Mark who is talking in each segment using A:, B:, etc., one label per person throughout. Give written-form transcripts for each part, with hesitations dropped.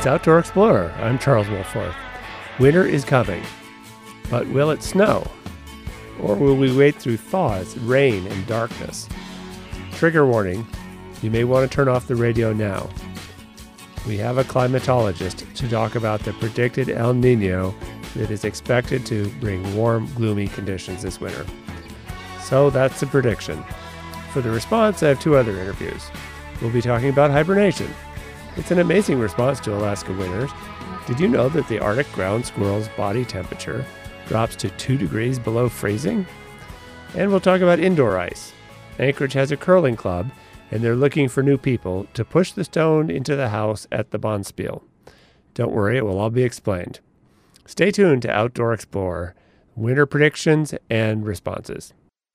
A: Outdoor Explorer. I'm Charles Wolforth. Winter is coming, but will it snow? Or will we wait through thaws, rain, and darkness? Trigger warning, you may want to turn off the radio now. We have a climatologist to talk about the predicted El Nino that is expected to bring warm, gloomy conditions this winter. So that's the prediction. For the response, I have two other interviews. We'll be talking about hibernation. It's an amazing response to Alaska winters. Did you know that the Arctic ground squirrel's body temperature drops to 2 degrees below freezing? And we'll talk about indoor ice. Anchorage has a curling club, and they're looking for new people to push the stone into the house at the Bonspiel. Don't worry, it will all be explained. Stay tuned to Outdoor Explorer, winter predictions and responses.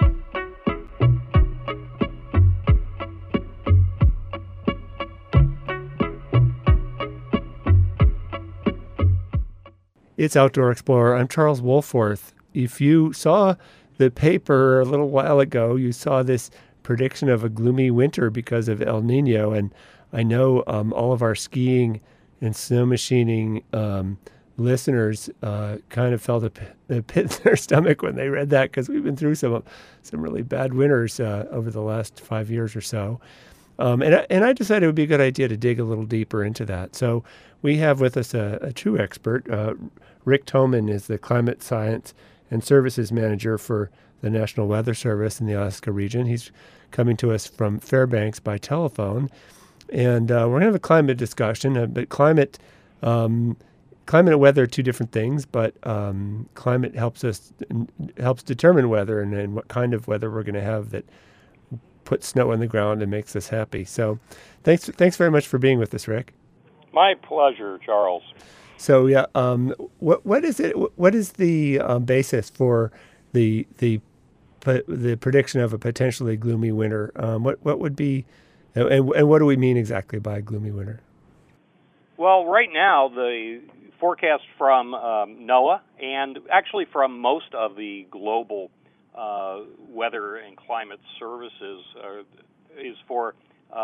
A: It's Outdoor Explorer. I'm Charles Wolforth. If you saw the paper a little while ago, you saw this prediction of a gloomy winter because of El Nino. And I know all of our skiing and snow machining listeners kind of felt a pit in their stomach when they read that, because we've been through some really bad winters over the last 5 years or so. And I decided it would be a good idea to dig a little deeper into that. So we have with us a true expert. Rick Thoman is the Climate Science and Services Manager for the National Weather Service in the Alaska region. He's coming to us from Fairbanks by telephone. And we're going to have a climate discussion. But climate and weather are two different things, but climate helps determine weather and what kind of weather we're going to have that puts snow on the ground and makes us happy. So thanks very much for being with us, Rick.
B: My pleasure, Charles.
A: So yeah, what is it? What is the basis for the prediction of a potentially gloomy winter? What would be, and what do we mean exactly by gloomy winter?
B: Well, right now the forecast from NOAA and actually from most of the global weather and climate services is for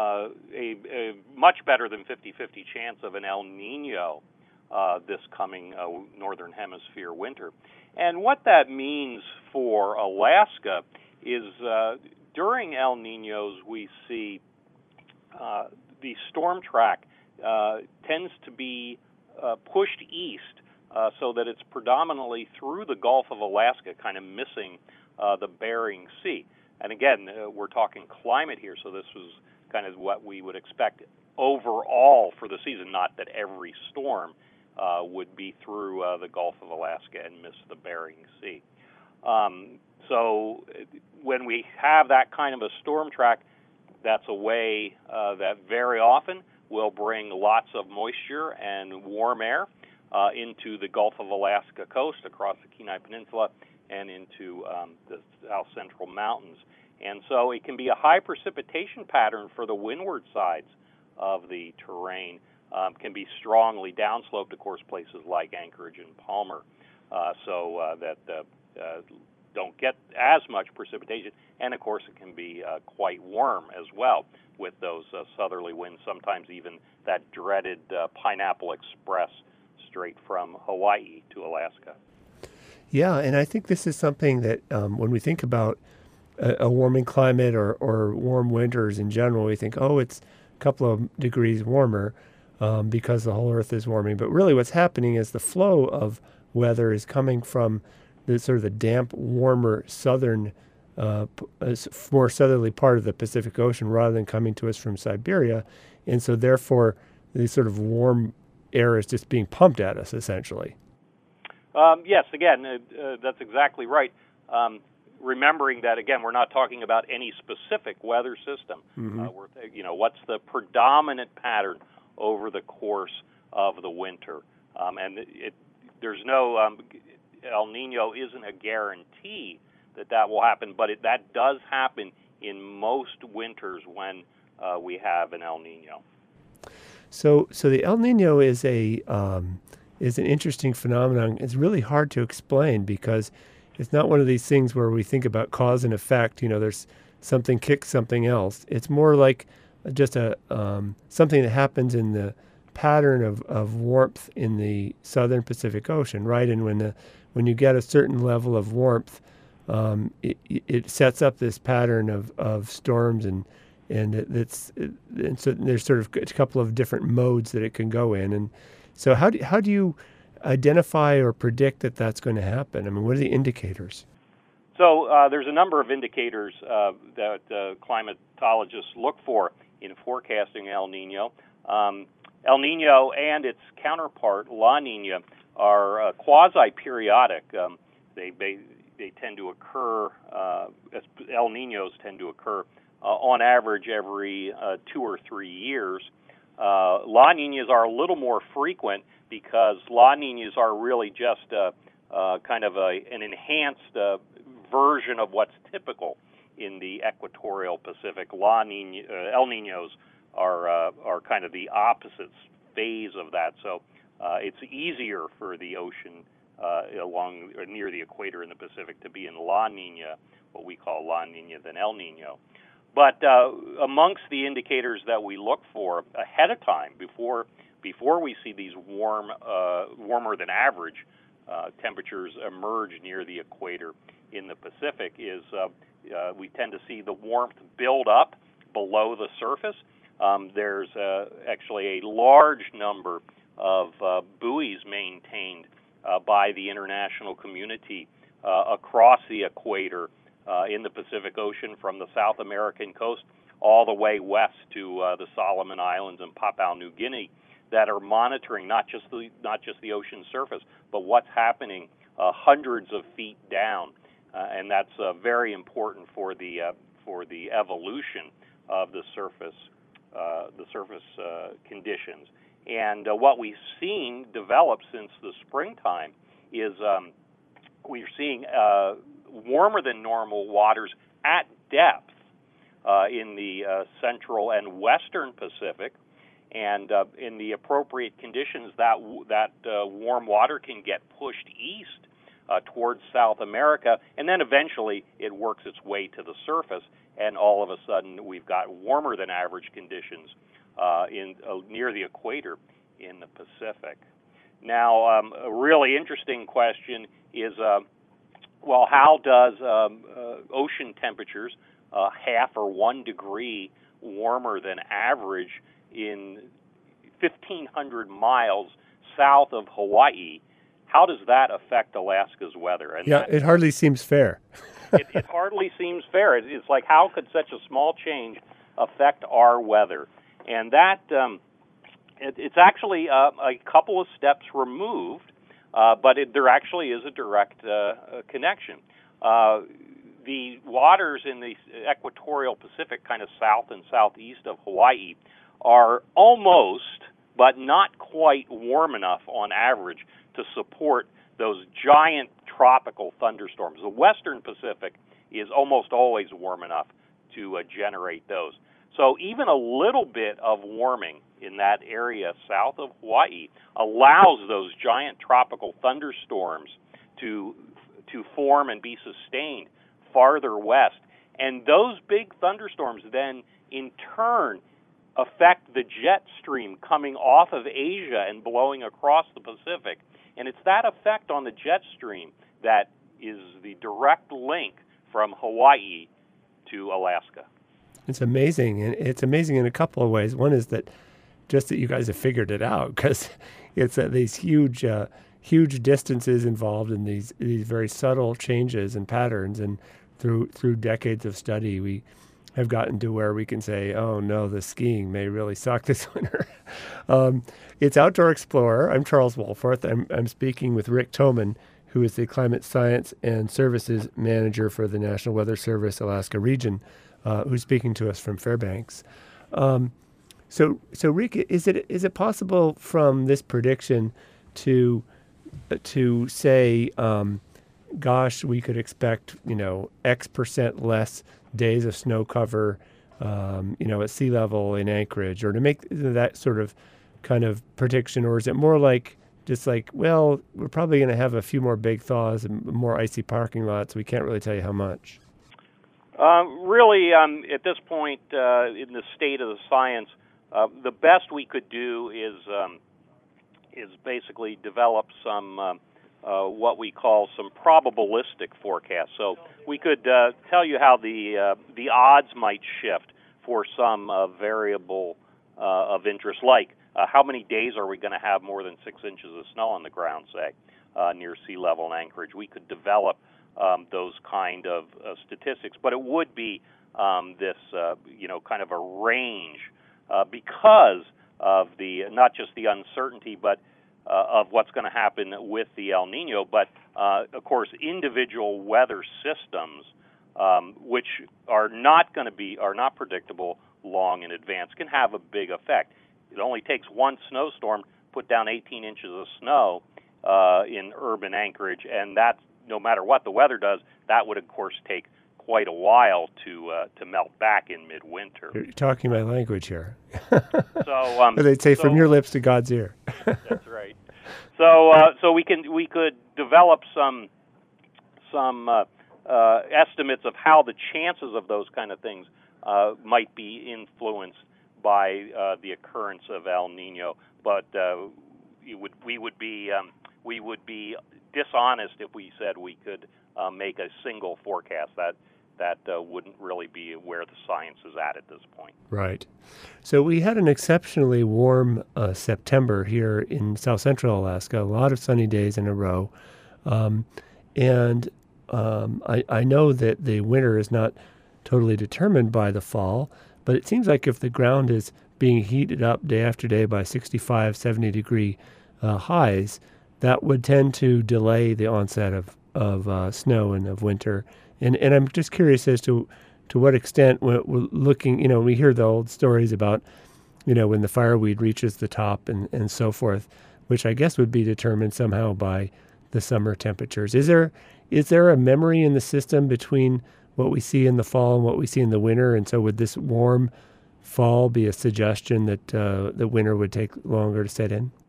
B: a much better than 50-50 chance of an El Nino this coming northern hemisphere winter. And what that means for Alaska is during El Ninos we see the storm track tends to be pushed east so that it's predominantly through the Gulf of Alaska, kind of missing the Bering Sea. And again, we're talking climate here, so this was kind of what we would expect overall for the season, not that every storm would be through the Gulf of Alaska and miss the Bering Sea. So when we have that kind of a storm track, that's a way that very often will bring lots of moisture and warm air into the Gulf of Alaska coast across the Kenai Peninsula and into the south central mountains. And so it can be a high precipitation pattern for the windward sides of the terrain. Can be strongly downsloped, of course, places like Anchorage and Palmer, so that don't get as much precipitation. And, of course, it can be quite warm as well with those southerly winds, sometimes even that dreaded Pineapple Express straight from Hawaii to Alaska.
A: Yeah, and I think this is something that when we think about a warming climate or warm winters in general, we think, oh, it's a couple of degrees warmer because the whole Earth is warming. But really what's happening is the flow of weather is coming from the sort of the damp, warmer southern, more southerly part of the Pacific Ocean rather than coming to us from Siberia. And so therefore, the sort of warm air is just being pumped at us, essentially.
B: Yes, again, that's exactly right. Remembering that, again, we're not talking about any specific weather system.
A: Mm-hmm.
B: What's the predominant pattern over the course of the winter? And there's no El Nino isn't a guarantee that will happen, but that does happen in most winters when we have an El Nino.
A: So the El Nino is an interesting phenomenon. It's really hard to explain because it's not one of these things where we think about cause and effect. There's something kicks something else. It's more like just something that happens in the pattern of warmth in the southern Pacific Ocean, right? And when you get a certain level of warmth, it sets up this pattern of storms, and so there's sort of a couple of different modes that it can go in. And so how do you identify or predict that that's going to happen? I mean, what are the indicators?
B: So there's a number of indicators that climatologists look for in forecasting El Nino. El Nino and its counterpart, La Nina, are quasi-periodic. They tend to occur, El Ninos tend to occur on average every 2 or 3 years. La Ninas are a little more frequent because La Ninas are really just kind of an enhanced version of what's typical in the equatorial Pacific. El Ninos are kind of the opposite phase of that, so it's easier for the ocean along or near the equator in the Pacific to be in La Nina, what we call La Nina, than El Nino. But amongst the indicators that we look for ahead of time, before we see these warmer than average temperatures emerge near the equator in the Pacific, is we tend to see the warmth build up below the surface. There's actually a large number of buoys maintained by the international community across the equator in the Pacific Ocean, from the South American coast all the way west to the Solomon Islands and Papua New Guinea, that are monitoring not just the ocean surface, but what's happening hundreds of feet down, and that's very important for the evolution of the surface conditions. And what we've seen develop since the springtime is we're seeing warmer than normal waters at depth in the central and western Pacific, and in the appropriate conditions, that warm water can get pushed east towards South America, and then eventually it works its way to the surface, and all of a sudden we've got warmer than average conditions near the equator in the Pacific. Now, a really interesting question is, well, how does ocean temperatures half or 1 degree warmer than average in 1,500 miles south of Hawaii, how does that affect Alaska's weather? And
A: it hardly seems fair.
B: It hardly seems fair. It's like, how could such a small change affect our weather? And that it's actually a couple of steps removed, but there actually is a direct connection. The waters in the equatorial Pacific, kind of south and southeast of Hawaii, are almost, but not quite, warm enough on average to support those giant tropical thunderstorms. The western Pacific is almost always warm enough to generate those. So even a little bit of warming in that area south of Hawaii allows those giant tropical thunderstorms to form and be sustained farther west. And those big thunderstorms then, in turn, affect the jet stream coming off of Asia and blowing across the Pacific. And it's that effect on the jet stream that is the direct link from Hawaii to Alaska.
A: It's amazing, and it's amazing in a couple of ways. One is that just that you guys have figured it out, because it's these huge distances involved in these very subtle changes and patterns, and through decades of study, we have gotten to where we can say, oh no, the skiing may really suck this winter. It's Outdoor Explorer. I'm Charles Wohlforth. I'm speaking with Rick Thoman, who is the Climate Science and Services Manager for the National Weather Service Alaska region, who's speaking to us from Fairbanks. So Rick, is it possible from this prediction to say, gosh, we could expect X% less days of snow cover, at sea level in Anchorage, or to make that sort of kind of prediction, or is it more like just like, well, we're probably going to have a few more big thaws and more icy parking lots. We can't really tell you how much.
B: Really, at this point in the state of the science, The best we could do is basically develop some what we call some probabilistic forecasts. So we could tell you how the odds might shift for some variable of interest, like how many days are we going to have more than 6 inches of snow on the ground, say, near sea level in Anchorage. We could develop those kind of statistics, but it would be this, kind of a range because of the not just the uncertainty, but of what's going to happen with the El Nino, but of course individual weather systems, which are not predictable long in advance, can have a big effect. It only takes one snowstorm to put down 18 inches of snow in urban Anchorage, and that's, no matter what the weather does, that would of course take quite a while to melt back in midwinter.
A: You're talking my language here.
B: So
A: they'd say from your lips to God's ear.
B: That's right. So we could develop some estimates of how the chances of those kind of things might be influenced by the occurrence of El Nino, but we would be dishonest if we said we could make a single forecast. That wouldn't really be where the science is at this point.
A: Right. So we had an exceptionally warm September here in South Central Alaska, a lot of sunny days in a row. I know that the winter is not totally determined by the fall, but it seems like if the ground is being heated up day after day by 65, 70 degree highs, that would tend to delay the onset of snow and of winter. And I'm just curious as to what extent we're looking, we hear the old stories about, when the fireweed reaches the top and so forth, which I guess would be determined somehow by the summer temperatures. Is there a memory in the system between what we see in the fall and what we see in the winter? And so would this warm fall be a suggestion that the winter would take longer to set in?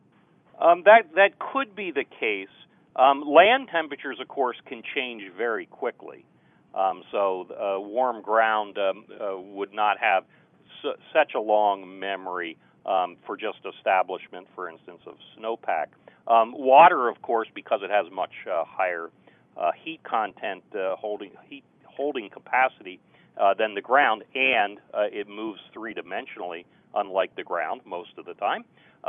B: That could be the case. Land temperatures, of course, can change very quickly. So warm ground would not have such a long memory for just establishment, for instance, of snowpack. Water, of course, because it has much higher heat content, holding capacity than the ground, and it moves three-dimensionally, unlike the ground most of the time.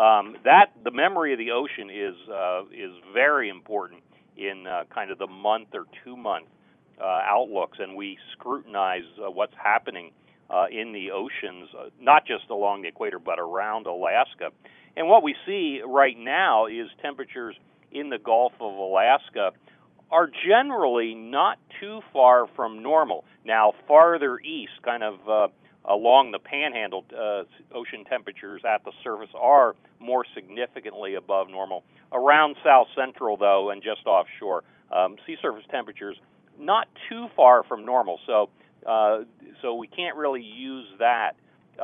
B: The memory of the ocean is very important in kind of the month or 2 month outlooks, and we scrutinize what's happening in the oceans, not just along the equator, but around Alaska. And what we see right now is temperatures in the Gulf of Alaska are generally not too far from normal. Now, farther east, kind of along the panhandle, ocean temperatures at the surface are more significantly above normal. Around South Central, though, and just offshore, sea surface temperatures not too far from normal. So we can't really use that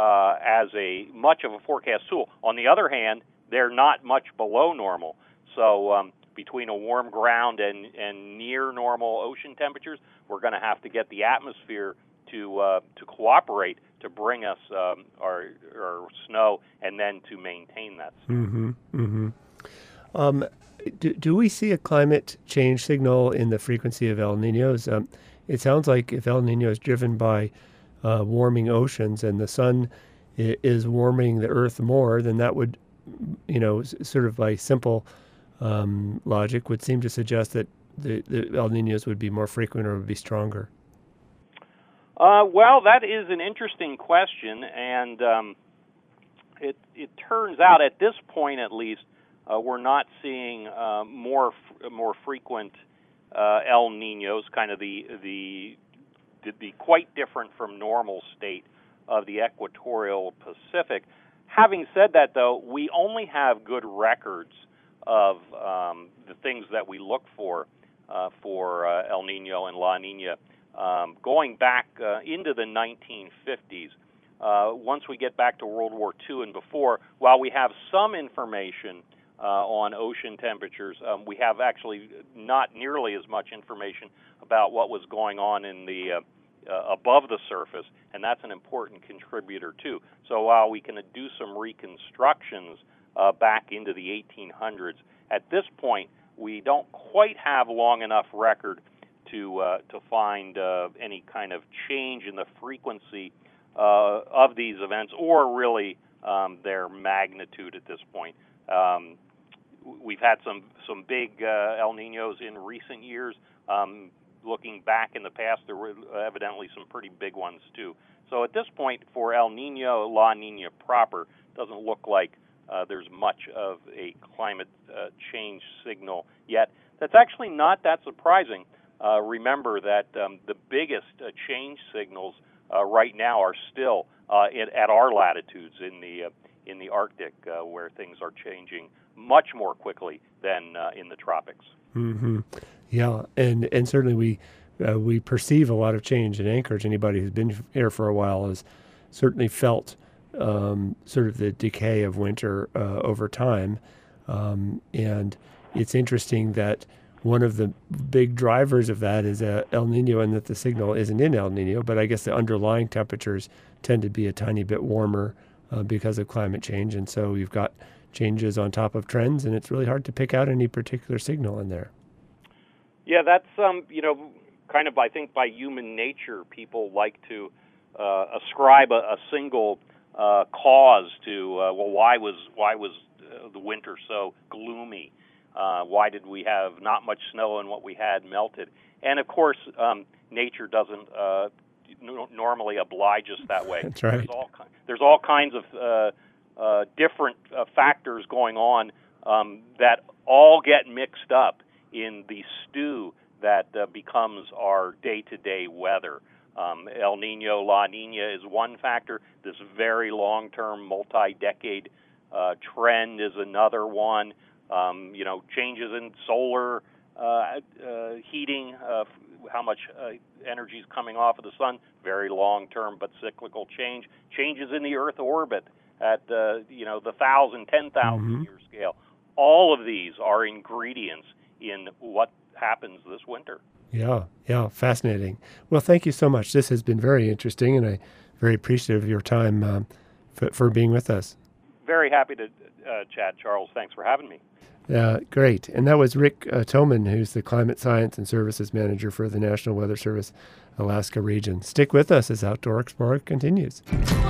B: as much of a forecast tool. On the other hand, they're not much below normal. So between a warm ground and near normal ocean temperatures, we're going to have to get the atmosphere to cooperate to bring us our snow and then to maintain that snow.
A: Mm-hmm. Mm-hmm. Do we see a climate change signal in the frequency of El Ninos? It sounds like if El Nino is driven by warming oceans and the sun is warming the earth more, then that would, sort of by simple logic, would seem to suggest that the El Ninos would be more frequent or would be stronger.
B: Well, that is an interesting question, and it turns out at this point, at least, we're not seeing more frequent El Ninos, kind of the quite different from normal state of the equatorial Pacific. Having said that, though, we only have good records of the things that we look for El Nino and La Nina going back into the 1950s. Once we get back to World War II and before, while we have some information on ocean temperatures, we have actually not nearly as much information about what was going on in the above the surface, and that's an important contributor too. So while we can do some reconstructions back into the 1800s, at this point we don't quite have long enough record to find any kind of change in the frequency of these events, or really their magnitude at this point. We've had some big El Niños in recent years. Looking back in the past, there were evidently some pretty big ones too. So at this point, for El Niño, La Niña proper, doesn't look like there's much of a climate change signal yet. That's actually not that surprising. Remember that the biggest change signals right now are still at our latitudes in the Arctic, where things are changing much more quickly than in the tropics.
A: Mm-hmm. Yeah, and certainly we perceive a lot of change in Anchorage. Anybody who's been here for a while has certainly felt sort of the decay of winter over time, and it's interesting that one of the big drivers of that is El Nino, and that the signal isn't in El Nino, but I guess the underlying temperatures tend to be a tiny bit warmer because of climate change, and so you've got changes on top of trends, and it's really hard to pick out any particular signal in there.
B: Yeah, that's kind of, I think, by human nature, people like to ascribe a single cause to why was the winter so gloomy? Why did we have not much snow and what we had melted? And of course, nature doesn't normally oblige us that way.
A: That's right.
B: There's all kinds of different factors going on that all get mixed up in the stew that becomes our day-to-day weather. El Nino, La Nina is one factor. This very long-term, multi-decade trend is another one. Changes in solar heating, how much energy is coming off of the sun, very long-term but cyclical change. Changes in the Earth orbit at the 1,000, 10,000 year scale. All of these are ingredients in what happens this winter.
A: Yeah, fascinating. Well, thank you so much. This has been very interesting, and I'm very appreciative of your time for being with us.
B: Very happy to chat, Charles. Thanks for having me.
A: Great. And that was Rick Thoman, who's the Climate Science and Services Manager for the National Weather Service Alaska region. Stick with us as Outdoor Explorer continues.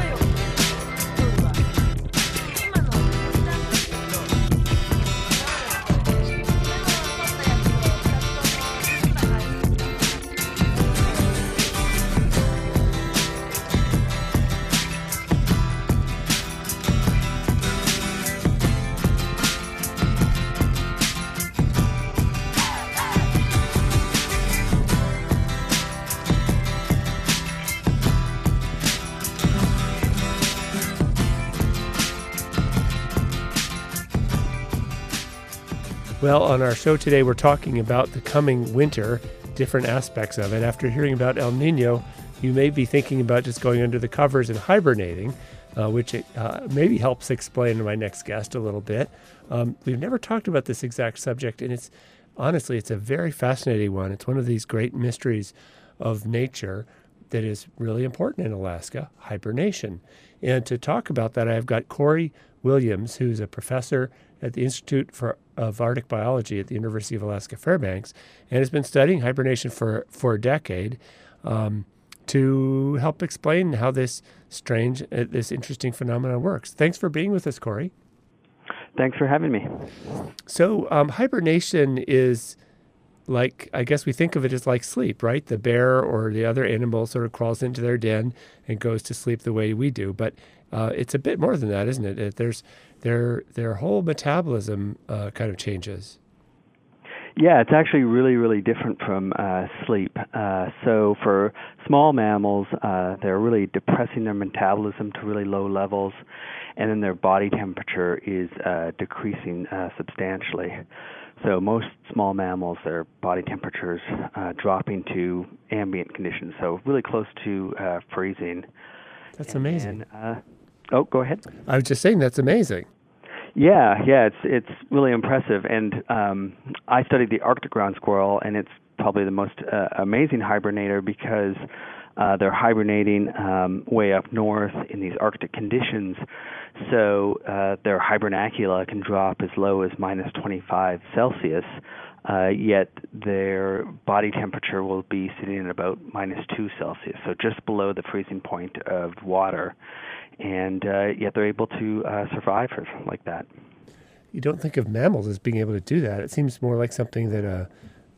A: Well, on our show today, we're talking about the coming winter, different aspects of it. After hearing about El Nino, you may be thinking about just going under the covers and hibernating, which maybe helps explain my next guest a little bit. We've never talked about this exact subject, and it's a very fascinating one. It's one of these great mysteries of nature that is really important in Alaska, hibernation. And to talk about that, I've got Corey Williams, who's a professor at the Institute of Arctic Biology at the University of Alaska Fairbanks, and has been studying hibernation for a decade to help explain how this interesting phenomenon works. Thanks for being with us, Corey.
C: Thanks for having me.
A: So hibernation is like, I guess we think of it as like sleep, right? The bear or the other animal sort of crawls into their den and goes to sleep the way we do. But it's a bit more than that, isn't it? There's their whole metabolism kind of changes.
C: Yeah, it's actually really, really different from sleep. So for small mammals, they're really depressing their metabolism to really low levels, and then their body temperature is decreasing substantially. So most small mammals, their body temperatures dropping to ambient conditions, so really close to freezing.
A: That's amazing.
C: Go ahead.
A: I was just saying that's amazing.
C: Yeah, it's really impressive. And I studied the Arctic ground squirrel, and it's probably the most amazing hibernator because They're hibernating way up north in these Arctic conditions, so their hibernacula can drop as low as minus 25 Celsius, yet their body temperature will be sitting at about minus 2 Celsius, so just below the freezing point of water, and yet they're able to survive like that.
A: You don't think of mammals as being able to do that. It seems more like something that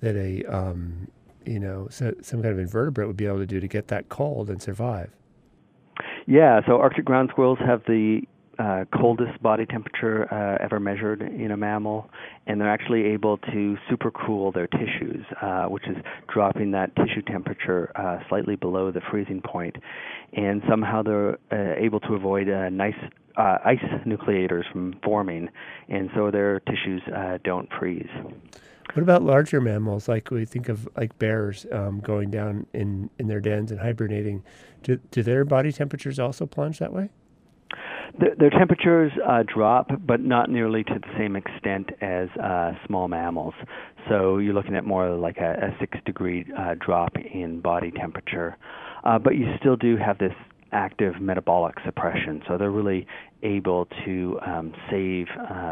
A: some kind of invertebrate would be able to do to get that cold and survive.
C: Yeah, so Arctic ground squirrels have the coldest body temperature ever measured in a mammal, and they're actually able to supercool their tissues, which is dropping that tissue temperature slightly below the freezing point. And somehow they're able to avoid nice ice nucleators from forming, and so their tissues don't freeze.
A: What about larger mammals, like we think of like bears going down in their dens and hibernating? Do their body temperatures also plunge that way?
C: Their temperatures drop, but not nearly to the same extent as small mammals. So you're looking at more like a 6-degree drop in body temperature. But you still do have this active metabolic suppression, so they're really able to save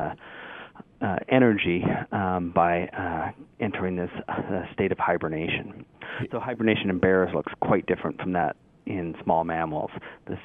C: energy by entering this state of hibernation. So hibernation in bears looks quite different from that in small mammals. This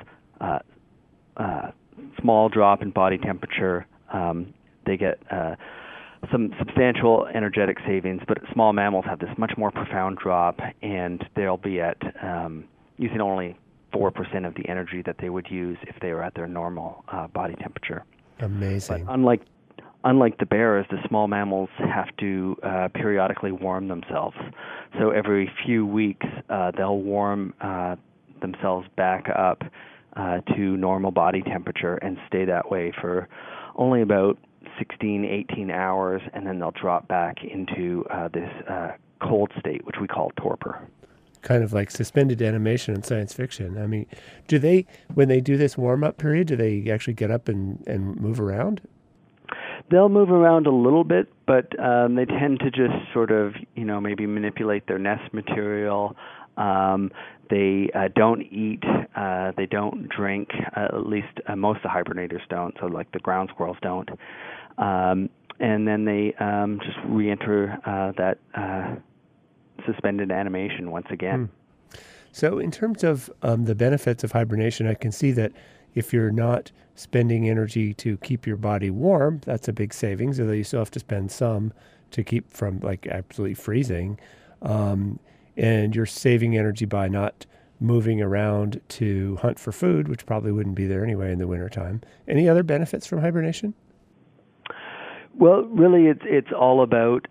C: small drop in body temperature, they get some substantial energetic savings, but small mammals have this much more profound drop, and they'll be at using only 4% of the energy that they would use if they were at their normal body temperature.
A: Amazing.
C: But unlike the bears, the small mammals have to periodically warm themselves. So every few weeks, they'll warm themselves back up to normal body temperature and stay that way for only about 16, 18 hours, and then they'll drop back into this cold state, which we call torpor.
A: Kind of like suspended animation in science fiction. I mean, do they, when they do this warm-up period, do they actually get up and move around?
C: They'll move around a little bit, but they tend to just sort of, maybe manipulate their nest material. They don't eat, they don't drink, at least most of the hibernators don't, so like the ground squirrels don't. And then they just re-enter that suspended animation once again.
A: So in terms of the benefits of hibernation, I can see that if you're not spending energy to keep your body warm, that's a big savings, although you still have to spend some to keep from like absolutely freezing. And you're saving energy by not moving around to hunt for food, which probably wouldn't be there anyway in the wintertime. Any other benefits from hibernation?
C: Well, really, it's all about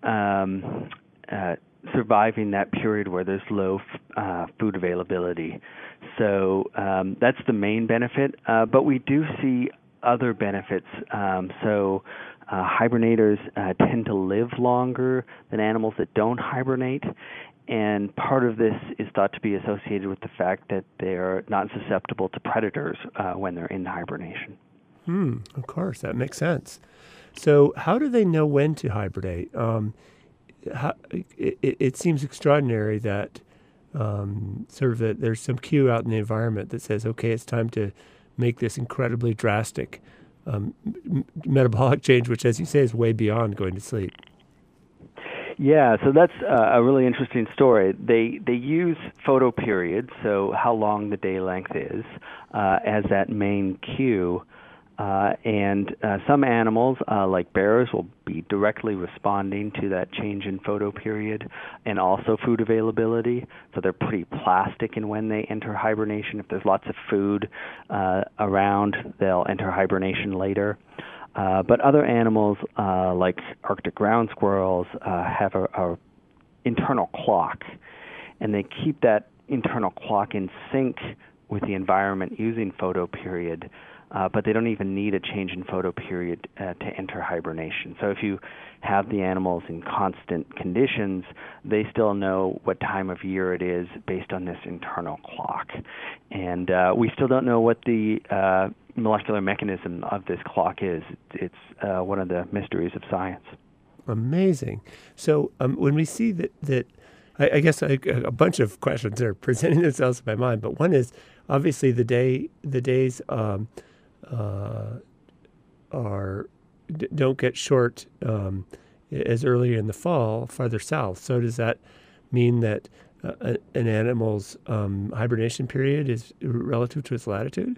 C: surviving that period where there's low food availability. So that's the main benefit, but we do see other benefits. So hibernators tend to live longer than animals that don't hibernate, and part of this is thought to be associated with the fact that they're not susceptible to predators when they're in hibernation.
A: Of course, that makes sense. So how do they know when to hibernate? It seems extraordinary that that there's some cue out in the environment that says, okay, it's time to make this incredibly drastic metabolic change, which, as you say, is way beyond going to sleep.
C: Yeah, so that's a really interesting story. They use photoperiods, so how long the day length is, as that main cue. And some animals, like bears, will be directly responding to that change in photoperiod and also food availability. So they're pretty plastic in when they enter hibernation. If there's lots of food around, they'll enter hibernation later. But other animals, like Arctic ground squirrels, have a internal clock, and they keep that internal clock in sync with the environment using photoperiod. But they don't even need a change in photoperiod to enter hibernation. So if you have the animals in constant conditions, they still know what time of year it is based on this internal clock. And we still don't know what the molecular mechanism of this clock is. It's one of the mysteries of science.
A: Amazing. So when we see that I guess a bunch of questions are presenting themselves in my mind, but one is obviously the days are don't get short as early in the fall, farther south. So does that mean that an animal's hibernation period is relative to its latitude?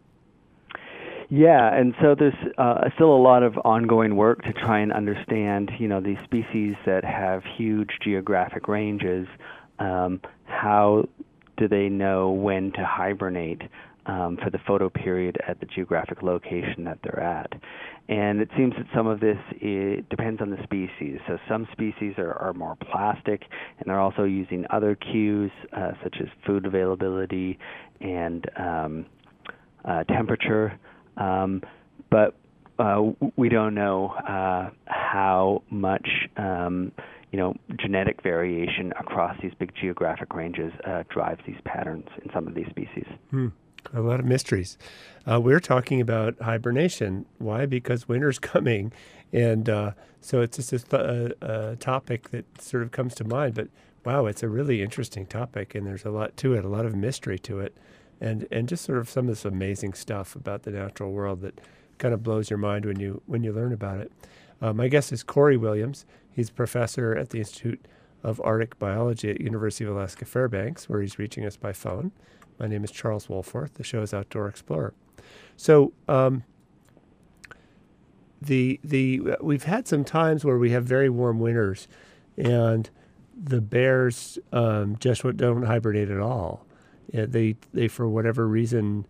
C: Yeah, and so there's still a lot of ongoing work to try and understand, these species that have huge geographic ranges. How do they know when to hibernate for the photoperiod at the geographic location that they're at? And it seems that some of this depends on the species. So some species are more plastic, and they're also using other cues such as food availability and temperature. But we don't know how much genetic variation across these big geographic ranges drives these patterns in some of these species.
A: A lot of mysteries. We're talking about hibernation. Why? Because winter's coming, and so it's just a topic that sort of comes to mind. But wow, it's a really interesting topic, and there's a lot to it, a lot of mystery to it, and just sort of some of this amazing stuff about the natural world that kind of blows your mind when you learn about it. My guest is Corey Williams. He's a professor at the Institute of Arctic Biology at University of Alaska Fairbanks, where he's reaching us by phone. My name is Charles Wohlforth. The show is Outdoor Explorer. So we've had some times where we have very warm winters, and the bears just don't hibernate at all. They for whatever reason,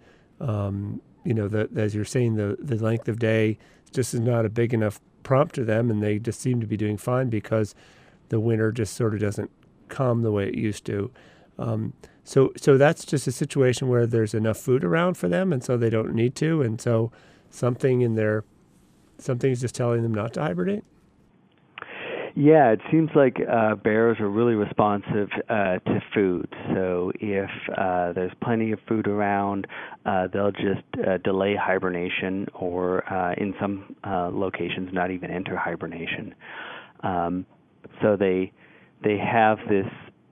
A: as you're saying, the length of day just is not a big enough prompt to them, and they just seem to be doing fine because the winter just sort of doesn't come the way it used to. So that's just a situation where there's enough food around for them, and so they don't need to, and so something's just telling them not to hibernate.
C: Yeah, it seems like bears are really responsive to food. So if there's plenty of food around, they'll just delay hibernation, or in some locations, not even enter hibernation. So they have this.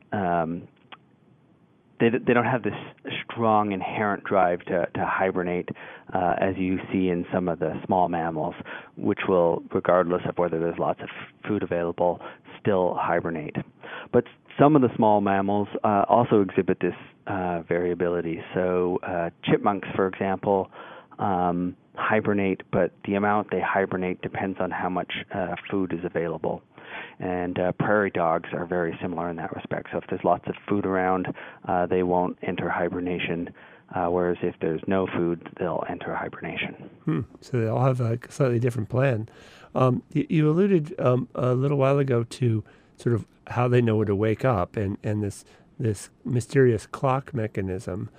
C: They don't have this strong inherent drive to hibernate as you see in some of the small mammals, which will, regardless of whether there's lots of food available, still hibernate. But some of the small mammals also exhibit this variability. So chipmunks, for example, hibernate, but the amount they hibernate depends on how much food is available. And prairie dogs are very similar in that respect. So if there's lots of food around, they won't enter hibernation, whereas if there's no food, they'll enter hibernation.
A: So they all have a slightly different plan. You alluded a little while ago to sort of how they know when to wake up, and this mysterious clock mechanism.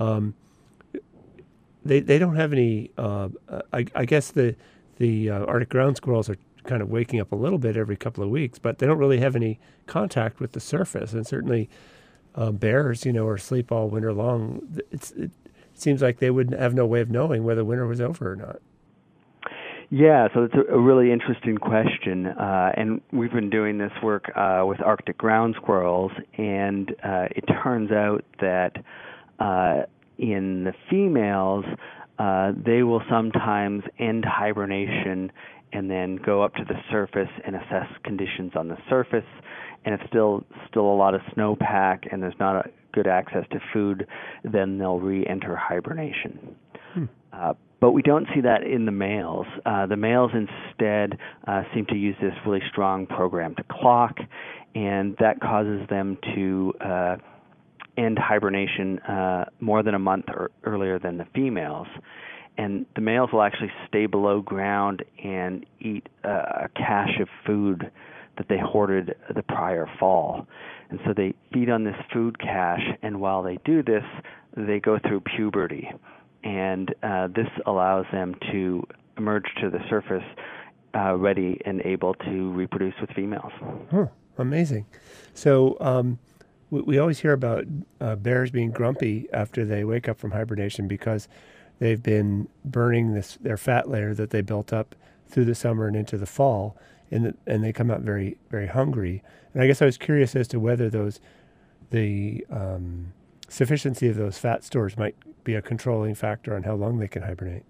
A: They don't have any. I guess the Arctic ground squirrels are kind of waking up a little bit every couple of weeks, but they don't really have any contact with the surface. And certainly bears, are asleep all winter long. It seems like they would have no way of knowing whether winter was over or not.
C: Yeah, so it's a really interesting question. And we've been doing this work with Arctic ground squirrels, and it turns out that in the females, they will sometimes end hibernation and then go up to the surface and assess conditions on the surface. And if still a lot of snowpack and there's not a good access to food, then they'll re-enter hibernation. But we don't see that in the males. The males instead seem to use this really strong programmed clock, and that causes them to end hibernation more than a month earlier than the females. And the males will actually stay below ground and eat a cache of food that they hoarded the prior fall. And so they feed on this food cache, and while they do this, they go through puberty. And this allows them to emerge to the surface ready and able to reproduce with females.
A: Amazing. So we always hear about bears being grumpy after they wake up from hibernation because they've been burning their fat layer that they built up through the summer and into the fall. and they come out very, very hungry. And I guess I was curious as to whether the sufficiency of those fat stores might be a controlling factor on how long they can hibernate.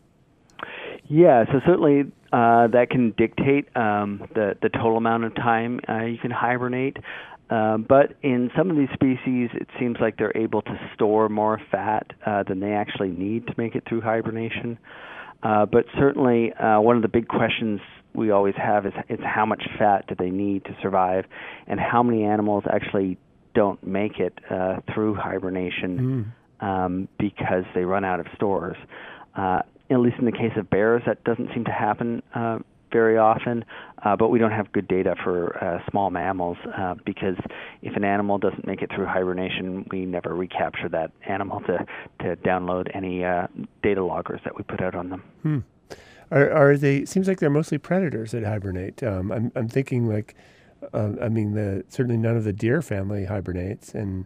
C: Yeah, so certainly that can dictate the total amount of time you can hibernate. But in some of these species, it seems like they're able to store more fat than they actually need to make it through hibernation. But certainly one of the big questions we always have is how much fat do they need to survive, and how many animals actually don't make it through hibernation because they run out of stores. At least in the case of bears, that doesn't seem to happen very often, but we don't have good data for small mammals because if an animal doesn't make it through hibernation, we never recapture that animal to download any data loggers that we put out on them.
A: Are they? Seems like they're mostly predators that hibernate. I'm thinking like, certainly none of the deer family hibernates, and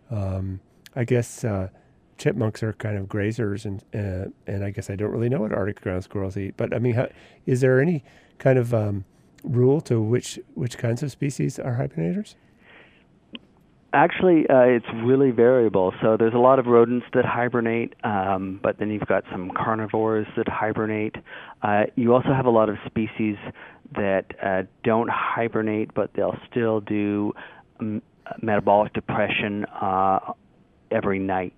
A: I guess chipmunks are kind of grazers, and I guess I don't really know what Arctic ground squirrels eat. But I mean, is there any kind of rule to which kinds of species are hibernators?
C: Actually, it's really variable. So there's a lot of rodents that hibernate, but then you've got some carnivores that hibernate. You also have a lot of species that don't hibernate, but they'll still do metabolic depression every night.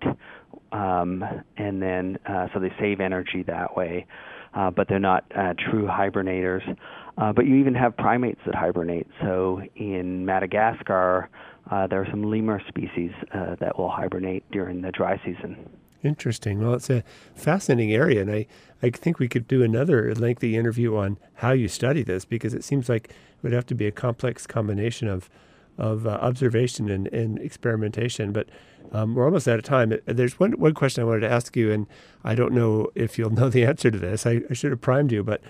C: And then so they save energy that way, but they're not true hibernators. But you even have primates that hibernate. So in Madagascar, there are some lemur species that will hibernate during the dry season.
A: Interesting. Well, it's a fascinating area, and I think we could do another lengthy interview on how you study this, because it seems like it would have to be a complex combination of observation and experimentation. But we're almost out of time. There's one question I wanted to ask you, and I don't know if you'll know the answer to this. I should have primed you, but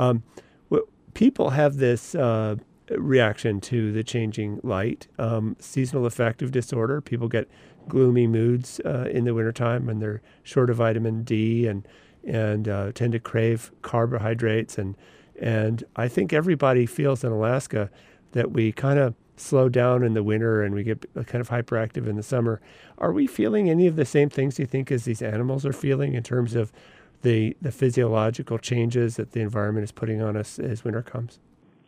A: people have this reaction to the changing light, seasonal affective disorder. People get gloomy moods in the wintertime when they're short of vitamin D and tend to crave carbohydrates. And I think everybody feels in Alaska that we kind of slow down in the winter and we get kind of hyperactive in the summer. Are we feeling any of the same things, you think, as these animals are feeling in terms of the physiological changes that the environment is putting on us as winter comes?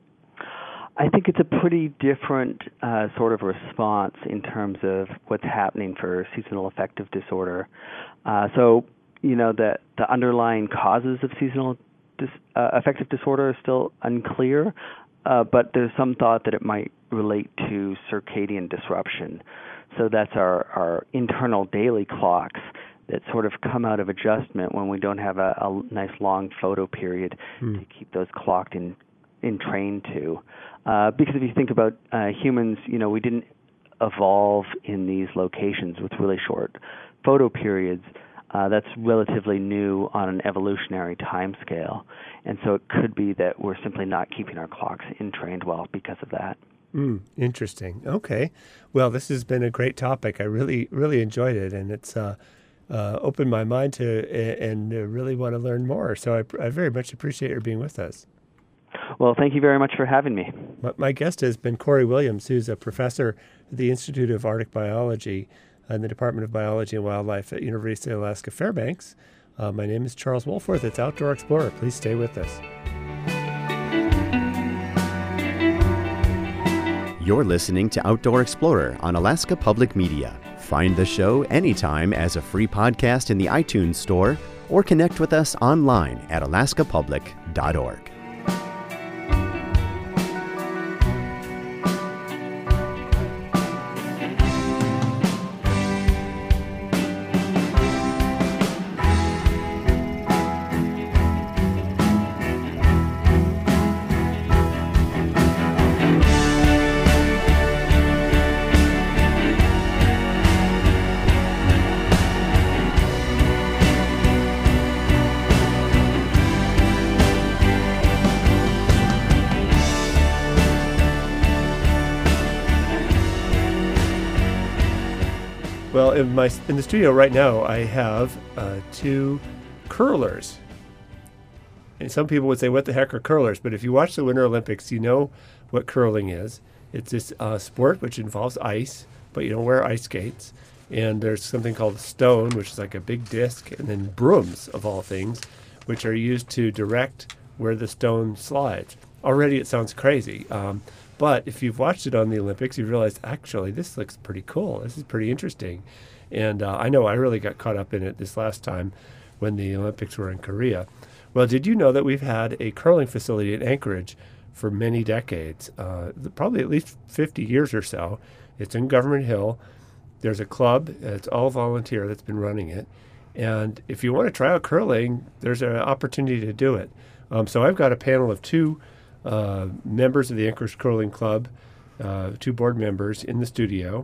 C: I think it's a pretty different sort of response in terms of what's happening for seasonal affective disorder. So, the underlying causes of seasonal affective disorder are still unclear, but there's some thought that it might relate to circadian disruption. So that's our internal daily clocks that sort of come out of adjustment when we don't have a nice long photo period to keep those clocked in trained to. Because if you think about humans, we didn't evolve in these locations with really short photo periods. That's relatively new on an evolutionary time scale. And so it could be that we're simply not keeping our clocks trained well because of that.
A: Interesting. Okay. Well, this has been a great topic. I really, really enjoyed it, and it's opened my mind to and really want to learn more. So I very much appreciate your being with us.
C: Well, thank you very much for having me.
A: My guest has been Corey Williams, who's a professor at the Institute of Arctic Biology in the Department of Biology and Wildlife at University of Alaska Fairbanks. My name is Charles Wolforth. It's Outdoor Explorer. Please stay with us.
D: You're listening to Outdoor Explorer on Alaska Public Media. Find the show anytime as a free podcast in the iTunes Store, or connect with us online at alaskapublic.org.
A: Well, in the studio right now, I have two curlers. And some people would say, what the heck are curlers? But if you watch the Winter Olympics, you know what curling is. It's this sport which involves ice, but you don't wear ice skates. And there's something called a stone, which is like a big disc, and then brooms, of all things, which are used to direct where the stone slides. Already it sounds crazy. But if you've watched it on the Olympics, you realize, actually, this looks pretty cool. This is pretty interesting. And I know I really got caught up in it this last time when the Olympics were in Korea. Well, did you know that we've had a curling facility in Anchorage for many decades, probably at least 50 years or so? It's in Government Hill. There's a club. It's all volunteer that's been running it. And if you want to try out curling, there's an opportunity to do it. So I've got a panel of two members of the Anchorage Curling Club, two board members in the studio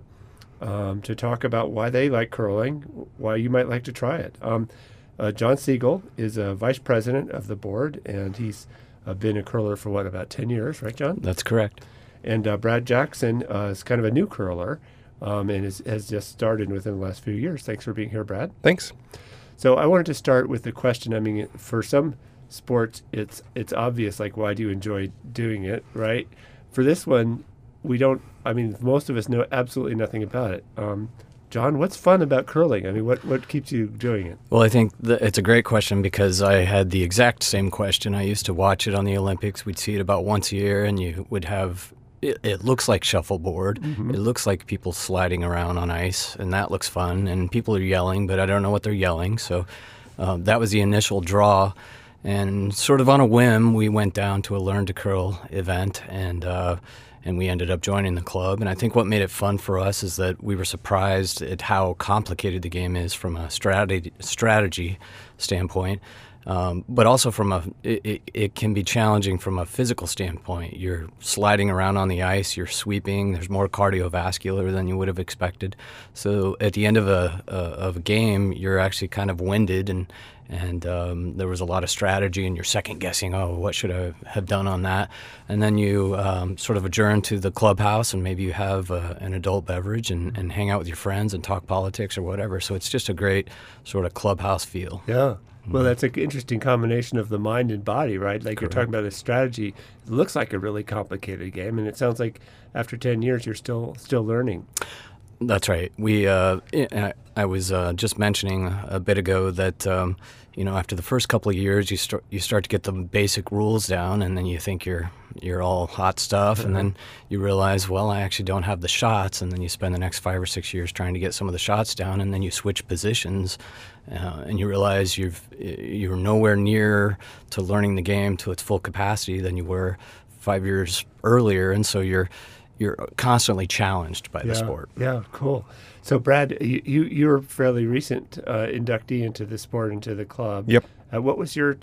A: to talk about why they like curling, why you might like to try it. John Siegel is a vice president of the board, and he's been a curler for, about 10 years, right, John?
E: That's correct.
A: And Brad Jackson is kind of a new curler and has just started within the last few years. Thanks for being here, Brad.
F: Thanks.
A: So I wanted to start with the question. I mean, for some sports, it's obvious, like, why do you enjoy doing it, right? For this one, we don't, most of us know absolutely nothing about it. John, what's fun about curling? I mean, what keeps you doing it?
E: Well, I think it's a great question because I had the exact same question. I used to watch it on the Olympics. We'd see it about once a year, and you would have, it looks like shuffleboard. Mm-hmm. It looks like people sliding around on ice, and that looks fun. And people are yelling, but I don't know what they're yelling. So that was the initial draw. And sort of on a whim, we went down to a Learn to Curl event, and we ended up joining the club. And I think what made it fun for us is that we were surprised at how complicated the game is from a strategy standpoint, but also from it can be challenging from a physical standpoint. You're sliding around on the ice, you're sweeping. There's more cardiovascular than you would have expected. So at the end of a game, you're actually kind of winded, and there was a lot of strategy, and you're second guessing, what should I have done on that? And then you sort of adjourn to the clubhouse, and maybe you have an adult beverage and hang out with your friends and talk politics or whatever. So it's just a great sort of clubhouse feel.
A: Yeah. Well, that's an interesting combination of the mind and body, right? Like,
E: Correct.
A: You're talking about a strategy. It looks like a really complicated game, and it sounds like after 10 years you're still learning.
E: That's right. I was just mentioning a bit ago that after the first couple of years, you start to get the basic rules down, and then you think you're all hot stuff, mm-hmm. and then you realize, well, I actually don't have the shots, and then you spend the next 5 or 6 years trying to get some of the shots down, and then you switch positions, and you realize you're nowhere near to learning the game to its full capacity than you were 5 years earlier, and so you're constantly challenged by the sport.
A: Yeah, cool. So, Brad, you're a fairly recent inductee into the sport, into the club.
F: Yep.
A: What was your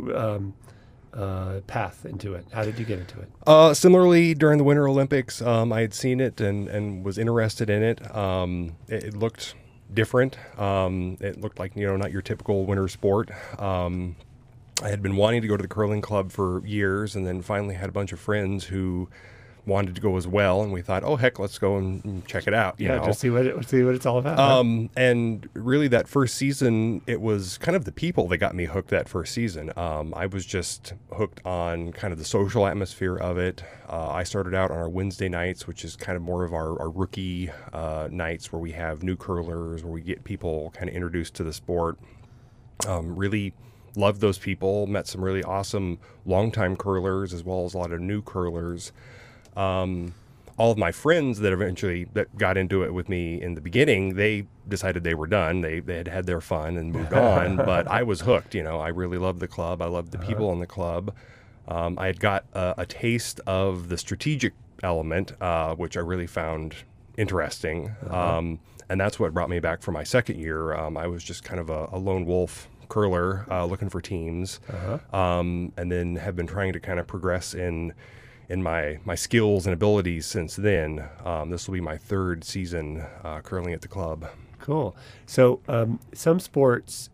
A: path into it? How did you get into it?
F: Similarly, during the Winter Olympics, I had seen it and was interested in it. It looked different. It looked like, not your typical winter sport. I had been wanting to go to the curling club for years, and then finally had a bunch of friends who wanted to go as well, and we thought, oh heck, let's go and check it out.
A: Just see what it's all about.
F: And really, that first season, it was kind of the people that got me hooked. That first season, I was just hooked on kind of the social atmosphere of it. I started out on our Wednesday nights, which is kind of more of our rookie nights, where we have new curlers, where we get people kind of introduced to the sport. Really loved those people. Met some really awesome longtime curlers, as well as a lot of new curlers. All of my friends that got into it with me in the beginning, they decided they were done. They had their fun and moved on, but I was hooked. I really loved the club. I loved the people in the club. I had got a taste of the strategic element, which I really found interesting. And that's what brought me back for my second year. I was just kind of a lone wolf curler looking for teams, and then have been trying to kind of progress in my skills and abilities since then. This will be my third season curling at the club.
A: Cool. So some sports,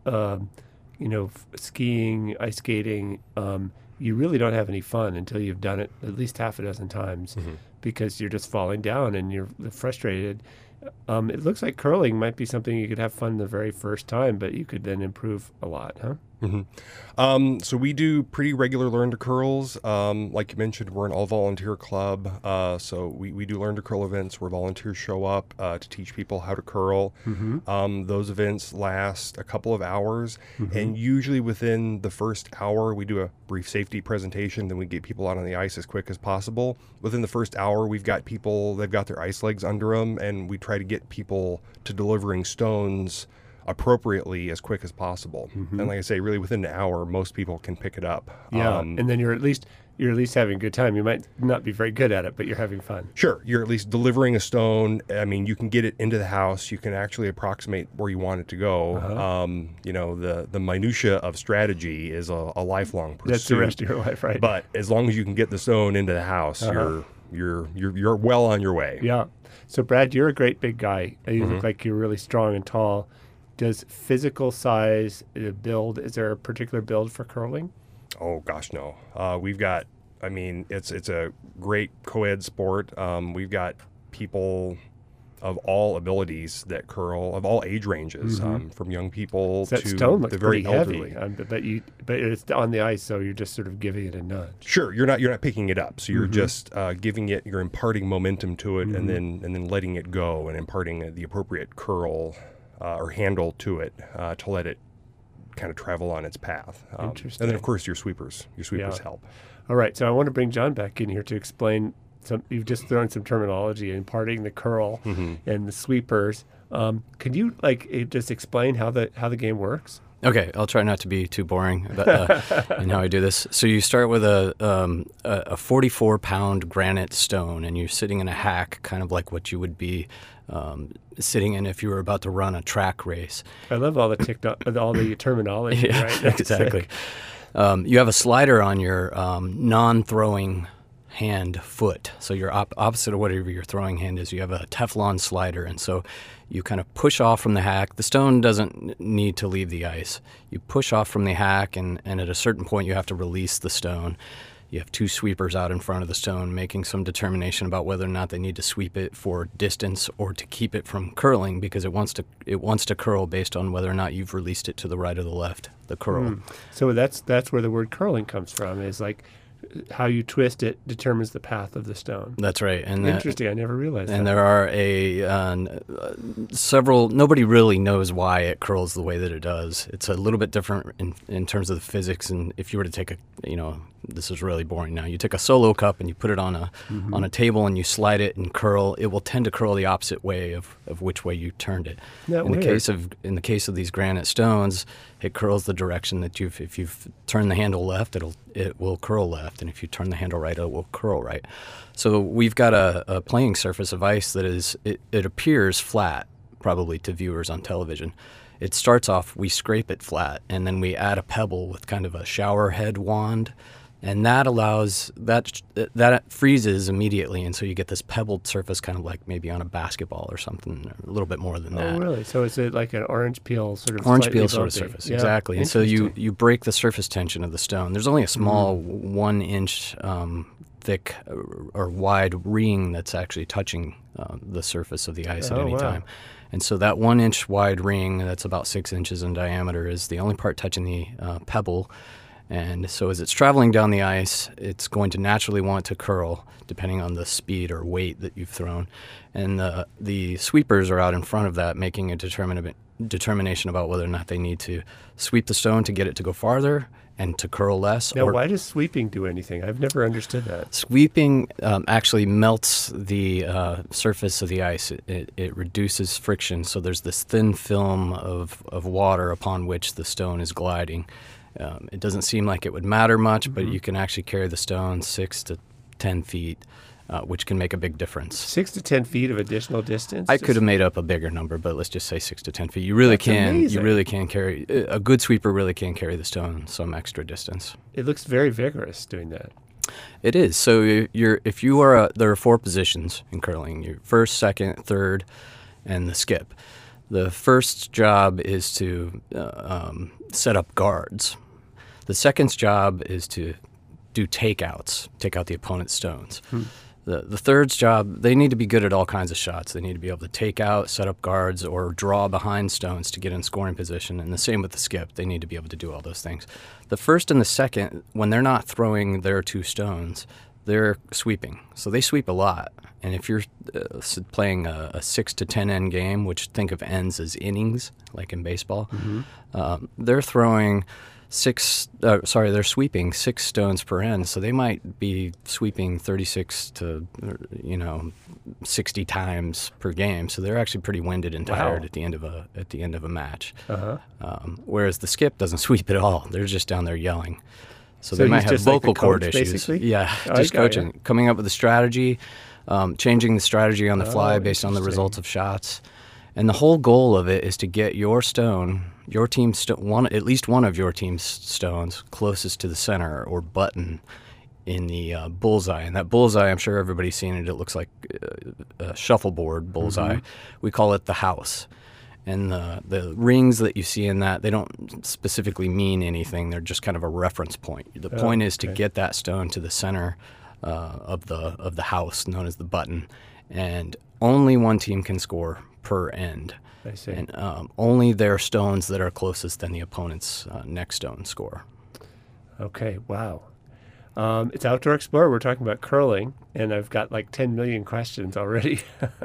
A: skiing, ice skating, you really don't have any fun until you've done it at least half a dozen times, mm-hmm. because you're just falling down and you're frustrated. It looks like curling might be something you could have fun the very first time, but you could then improve a lot, huh?
F: So we do pretty regular learn to curls. Like you mentioned, we're an all volunteer club. So we do learn to curl events where volunteers show up to teach people how to curl. Those events last a couple of hours, and usually within the first hour, we do a brief safety presentation. Then we get people out on the ice as quick as possible. Within the first hour, we've got people, they've got their ice legs under them, and we try to get people to delivering stones appropriately as quick as possible. And like I say, really within an hour, most people can pick it up.
A: Yeah, and then you're at least having a good time. You might not be very good at it, but you're having fun.
F: Sure, you're at least delivering a stone. I mean, you can get it into the house. You can actually approximate where you want it to go. You know, the minutia of strategy is a lifelong pursuit.
A: That's the rest of your life, right?
F: But as long as you can get the stone into the house, you're well on your way.
A: Yeah. So Brad, you're a great big guy. You look like you're really strong and tall. Does physical size build? Is there a particular build for curling?
F: Oh gosh, no. We've got. I mean, it's a great co-ed sport. We've got people of all abilities that curl, of all age ranges, from young people
A: That
F: to
A: stone looks
F: the very
A: pretty
F: elderly.
A: heavy, but it's on the ice, so you're just sort of giving it a nudge.
F: Sure, you're not picking it up, so you're just giving it, you're imparting momentum to it, and then letting it go and imparting the appropriate curl or handle to it to let it kind of travel on its path.
A: Interesting.
F: And then of course your sweepers help.
A: All right, so I want to bring John back in here to explain you've just thrown some terminology, imparting the curl and the sweepers. Could you just explain how the game works?
E: Okay, I'll try not to be too boring in how I do this. So you start with a 44-pound granite stone, and you're sitting in a hack, kind of like what you would be sitting in if you were about to run a track race.
A: I love all the terminology.
E: Yeah,
A: right?
E: Exactly. You have a slider on your non-throwing hand foot. So you're opposite of whatever your throwing hand is. You have a Teflon slider, and so you kind of push off from the hack. The stone doesn't need to leave the ice. You push off from the hack, and at a certain point you have to release the stone. You have two sweepers out in front of the stone making some determination about whether or not they need to sweep it for distance or to keep it from curling, because it wants to curl based on whether or not you've released it to the right or the left, the curl.
A: So that's where the word curling comes from, is like how you twist it determines the path of the stone.
E: That's right. And
A: interesting. I never realized that.
E: And there are several. Nobody really knows why it curls the way that it does. It's a little bit different in terms of the physics. And if you were to take this is really boring now. You take a Solo cup and you put it on a table and you slide it and curl. It will tend to curl the opposite way of which way you turned it. In the case of these granite stones, it curls the direction that if you've turned the handle left, it will curl left, and if you turn the handle right, it will curl right. So we've got a playing surface of ice that it appears flat, probably to viewers on television. It starts off, we scrape it flat, and then we add a pebble with kind of a shower head wand. And that allows, that freezes immediately, and so you get this pebbled surface, kind of like maybe on a basketball or something, a little bit more than that.
A: Oh, really? So it's like an orange peel sort of
E: orange peel
A: sort
E: of surface, yeah, exactly. And so you break the surface tension of the stone. There's only a small 1 inch thick or wide ring that's actually touching the surface of the ice at any time. And so that 1 inch wide ring that's about 6 inches in diameter is the only part touching the pebble. And so as it's traveling down the ice, it's going to naturally want to curl, depending on the speed or weight that you've thrown. And the sweepers are out in front of that, making a determination about whether or not they need to sweep the stone to get it to go farther and to curl less.
A: Now, why does sweeping do anything? I've never understood that.
E: Sweeping actually melts the surface of the ice. It reduces friction, so there's this thin film of water upon which the stone is gliding. It doesn't seem like it would matter much, but you can actually carry the stone 6 to 10 feet, which can make a big difference.
A: 6 to 10 feet of additional distance?
E: I could have made up a bigger number, but let's just say 6 to 10 feet. You really can.
A: Amazing.
E: You really can carry. A good sweeper really can carry the stone some extra distance.
A: It looks very vigorous doing that.
E: It is. So there are 4 positions in curling: your first, second, third, and the skip. The first job is to set up guards. The second's job is to do takeouts, take out the opponent's stones. The third's job, they need to be good at all kinds of shots. They need to be able to take out, set up guards, or draw behind stones to get in scoring position. And the same with the skip. They need to be able to do all those things. The first and the second, when they're not throwing their 2 stones, they're sweeping. So they sweep a lot. And if you're playing a 6 to 10 end game, which think of ends as innings, like in baseball, they're throwing they're sweeping 6 stones per end, so they might be sweeping 36 to 60 times per game. So they're actually pretty winded and tired at the end of a match. Whereas the skip doesn't sweep at all; they're just down there yelling. So they might have vocal cord issues.
A: Basically?
E: Yeah, just coaching, coming up with a strategy, changing the strategy on the fly based on the results of shots. And the whole goal of it is to get your stone, your team's at least one of your team's stones closest to the center or button in the bullseye. And that bullseye, I'm sure everybody's seen it. It looks like a shuffleboard bullseye. We call it the house. And the rings that you see in that, they don't specifically mean anything. They're just kind of a reference point. The point is to get that stone to the center of the house, known as the button. And only one team can score per end.
A: I see.
E: And only their stones that are closest than the opponent's next stone score.
A: Okay, wow. It's Outdoor Explorer. We're talking about curling, and I've got like 10 million questions already.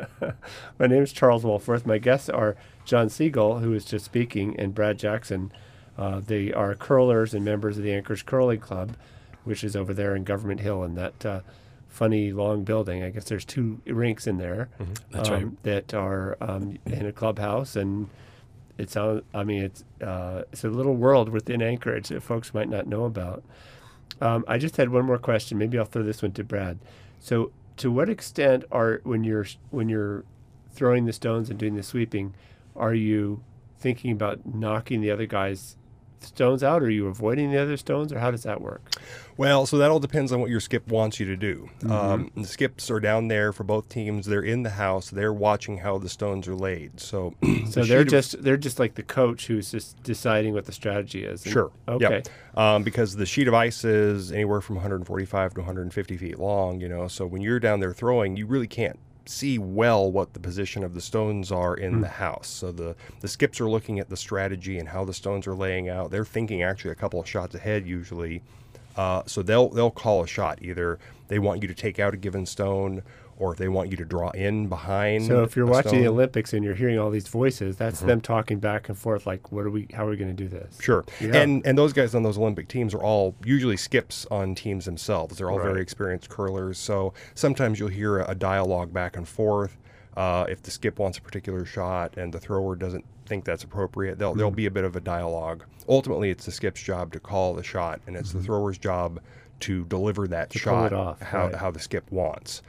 A: My name is Charles Wolforth. My guests are John Siegel, who was just speaking, and Brad Jackson. They are curlers and members of the Anchorage Curling Club, which is over there in Government Hill in that funny long building. I guess there's 2 rinks in there.
E: That's right.
A: That are in a clubhouse, and it's a little world within Anchorage that folks might not know about. I just had one more question. Maybe I'll throw this one to Brad. So, to what extent when you're throwing the stones and doing the sweeping, are you thinking about knocking the other guy's stones out? Or are you avoiding the other stones, or how does that work?
F: Well, so that all depends on what your skip wants you to do. The skips are down there for both teams. They're in the house. They're watching how the stones are laid. So,
A: they're just like the coach who's just deciding what the strategy is.
F: Sure.
A: Okay.
F: Yep. Because the sheet of ice is anywhere from 145 to 150 feet long. So when you're down there throwing, you really can't see well what the position of the stones are in the house. So the skips are looking at the strategy and how the stones are laying out. They're thinking actually a couple of shots ahead usually. So they'll call a shot. Either they want you to take out a given stone, or if they want you to draw in behind.
A: So if you're watching the Olympics and you're hearing all these voices, that's them talking back and forth like, how are we going to do this?
F: Sure.
A: Yeah.
F: And those guys on those Olympic teams are all usually skips on teams themselves. They're all very experienced curlers. So sometimes you'll hear a dialogue back and forth. If the skip wants a particular shot and the thrower doesn't think that's appropriate, there'll be a bit of a dialogue. Ultimately, it's the skip's job to call the shot, and it's the thrower's job to deliver that shot how the skip wants.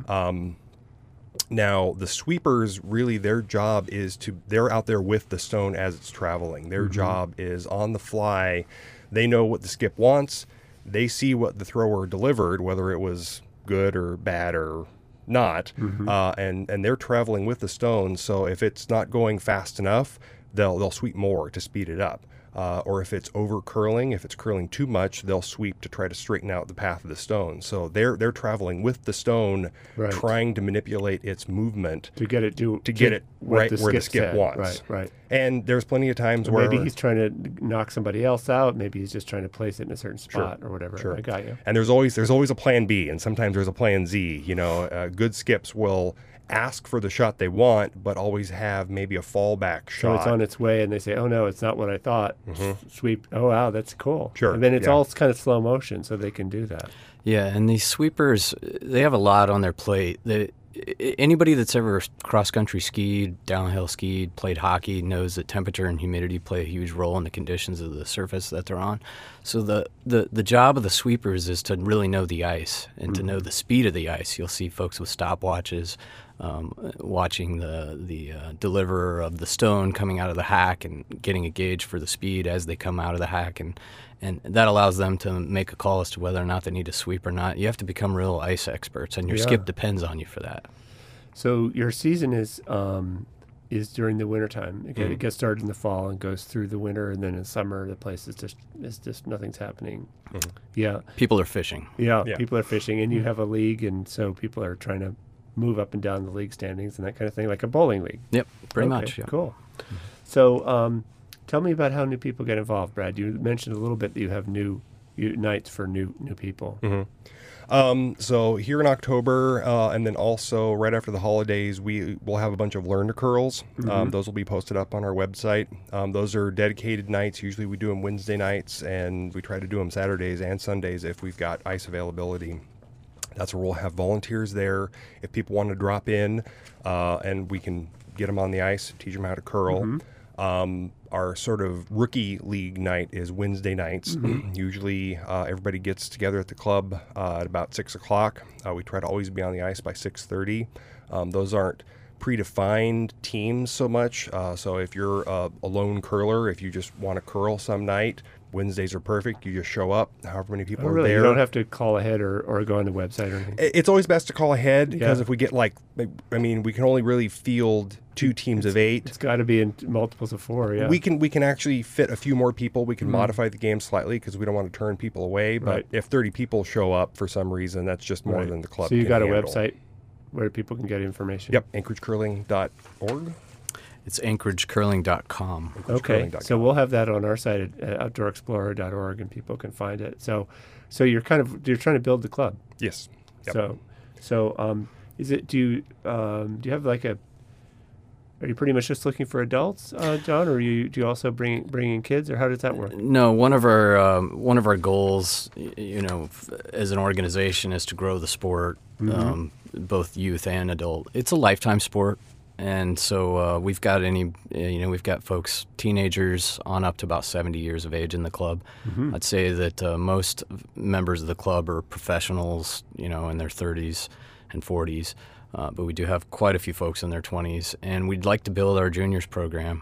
F: Now, the sweepers, really their job is they're out there with the stone as it's traveling. Their job is on the fly. They know what the skip wants. They see what the thrower delivered, whether it was good or bad or not, and they're traveling with the stone. So if it's not going fast enough, they'll sweep more to speed it up. Or if it's over curling, if it's curling too much, they'll sweep to try to straighten out the path of the stone. So they're traveling with the stone, trying to manipulate its movement
A: to get it
F: right where the skip wants.
A: Right.
F: And there's plenty of times where
A: maybe he's trying to knock somebody else out. Maybe he's just trying to place it in a certain spot or whatever.
F: Sure.
A: I got you.
F: And there's always a plan B, and sometimes there's a plan Z. Good skips will ask for the shot they want, but always have maybe a fallback shot.
A: So it's on its way, and they say, "Oh no, it's not what I thought." Sweep. Oh wow, that's cool.
F: Sure.
A: And then it's all kind of slow motion, so they can do that.
E: Yeah, and these sweepers, they have a lot on their plate. Anybody that's ever cross-country skied, downhill skied, played hockey knows that temperature and humidity play a huge role in the conditions of the surface that they're on. So the job of the sweepers is to really know the ice and to know the speed of the ice. You'll see folks with stopwatches watching the deliverer of the stone coming out of the hack and getting a gauge for the speed as they come out of the hack, and that allows them to make a call as to whether or not they need to sweep or not. You have to become real ice experts, and your skip depends on you for that.
A: So your season is is during the wintertime. It gets started in the fall and goes through the winter, and then in summer the place is just nothing's happening. Yeah,
E: People are fishing.
A: yeah,
F: Yeah.
A: people are fishing, and you have a league, and so people are trying to move up and down the league standings and that kind of thing, like a bowling league.
E: Yep, pretty
A: Okay,
E: much. Yeah.
A: Cool. So, tell me about how new people get involved, Brad. You mentioned a little bit that you have new nights for new people.
F: So here in October, and then also right after the holidays, we will have a bunch of Learn to Curls. Those will be posted up on our website. Those are dedicated nights. Usually we do them Wednesday nights, and we try to do them Saturdays and Sundays if we've got ice availability. That's where we'll have volunteers there. If people want to drop in, and we can get them on the ice, teach them how to curl. Our sort of rookie league night is Wednesday nights. Usually everybody gets together at the club at about 6 o'clock. We try to always be on the ice by 6:30. Those aren't predefined teams so much. So if you're a lone curler, if you just want to curl some night, Wednesdays are perfect. You just show up, however many people
A: Oh,
F: are
A: really?
F: there.
A: You don't have to call ahead or go on the website or anything.
F: It's always best to call ahead because
A: Yeah.
F: if we get we can only really field 2 teams of 8.
A: It's got to be in multiples of 4. Yeah,
F: We can actually fit a few more people. We can modify the game slightly because we don't want to turn people away. But
A: Right.
F: if 30 people show up for some reason, that's just more
A: Right.
F: than the club
A: So you
F: can
A: got a
F: handle.
A: website where people can get information.
F: Yep, AnchorageCurling.org.
E: It's AnchorageCurling.com.
A: Okay,
F: AnchorageCurling.com.
A: so we'll have that on our site at OutdoorExplorer.org, and people can find it. So you're trying to build the club.
F: Yes. Yep.
A: So is it? Do you have like a? Are you pretty much just looking for adults, John, or do you also bring in kids, or how does that work?
E: No, one of our goals, as an organization, is to grow the sport, both youth and adult. It's a lifetime sport, and so we've got folks, teenagers on up to about 70 years of age in the club. I'd say that most members of the club are professionals, in their 30s and 40s. But we do have quite a few folks in their 20s, and we'd like to build our juniors program.